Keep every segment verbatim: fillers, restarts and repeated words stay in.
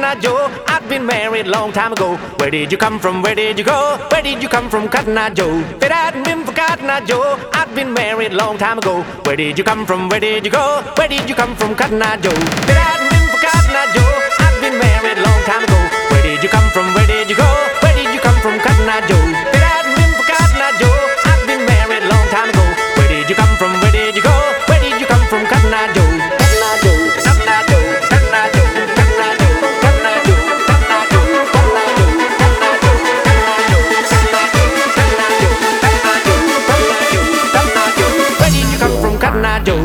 Eye Joe? I've been married long time ago. Where did you come from? Where did you go? Where did you come from, Cotton Eye Joe? If it hadn't been for Cotton Eye Joe, I'd been married long time ago. Where did you come from? Where did you go? Where did you come from, Cotton Eye Joe? If it hadn't been for Cotton Eye Joe, I'd been married long time ago. Where did you come from? Where did you go? Where did you come from, Cotton Eye Joe? If it hadn't been for Cotton Eye Joe, I'd been married long time ago. Where did you come from? Where did you go? Where did you come from, Cotton Eye Joe? Cotton Eye Joe, Cotton Eye Joe, Cotton Eye Joe, Cotton Eye Joe, Cotton Eye Joe, Cotton Eye Joe, Cotton Eye Joe, Cotton Eye Joe, Cotton Eye Joe, Cotton Eye Joe, Cotton Eye Joe, Cotton Eye Joe, Cotton Eye Joe. Where did you come from, Cotton Eye Joe?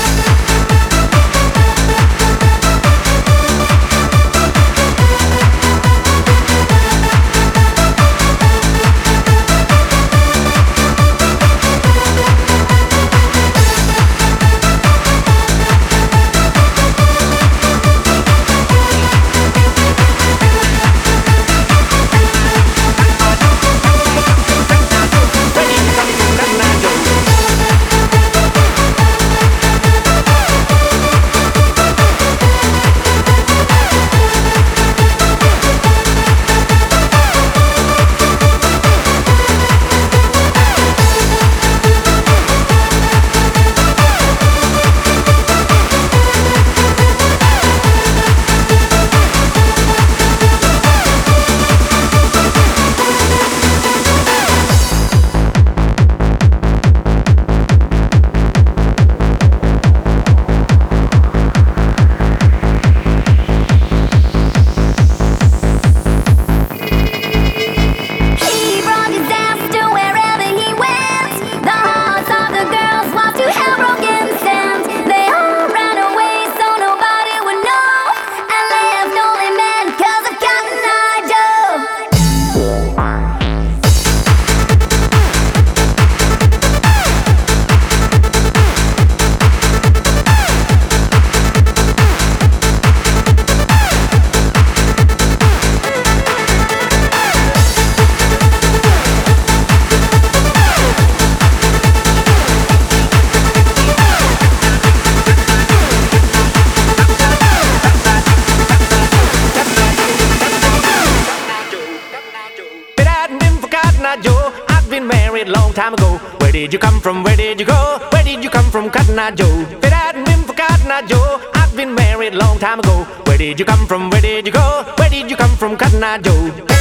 Joe, I've been married long time ago. Where did you come from? Where did you go? Where did you come from, Cotton Eye Joe? If it hadn't been for Cotton Eye Joe, I've been married long time ago. Where did you come from? Where did you go? Where did you come from, Cotton Eye Joe?